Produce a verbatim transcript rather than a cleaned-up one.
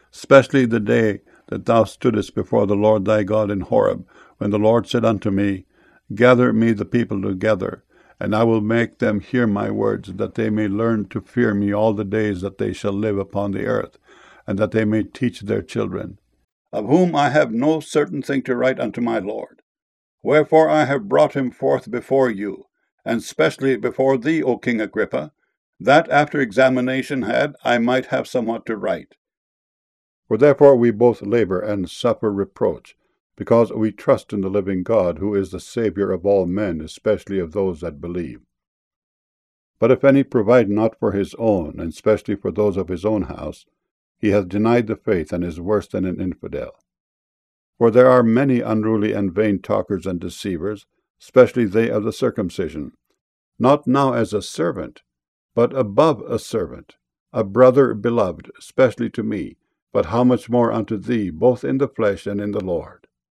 especially the day that thou stoodest before the Lord thy God in Horeb, when the Lord said unto me, Gather me the people together, and I will make them hear my words, that they may learn to fear me all the days that they shall live upon the earth, and that they may teach their children, of whom I have no certain thing to write unto my Lord. Wherefore I have brought him forth before you, and specially before thee, O King Agrippa, that after examination had, I might have somewhat to write. For therefore we both labor and suffer reproach, because we trust in the living God, who is the Saviour of all men, especially of those that believe. But if any provide not for his own, and especially for those of his own house, he hath denied the faith, and is worse than an infidel. For there are many unruly and vain talkers and deceivers, especially they of the circumcision, not now as a servant, but above a servant, a brother beloved, especially to me, but how much more unto thee, both in the flesh and in the Lord.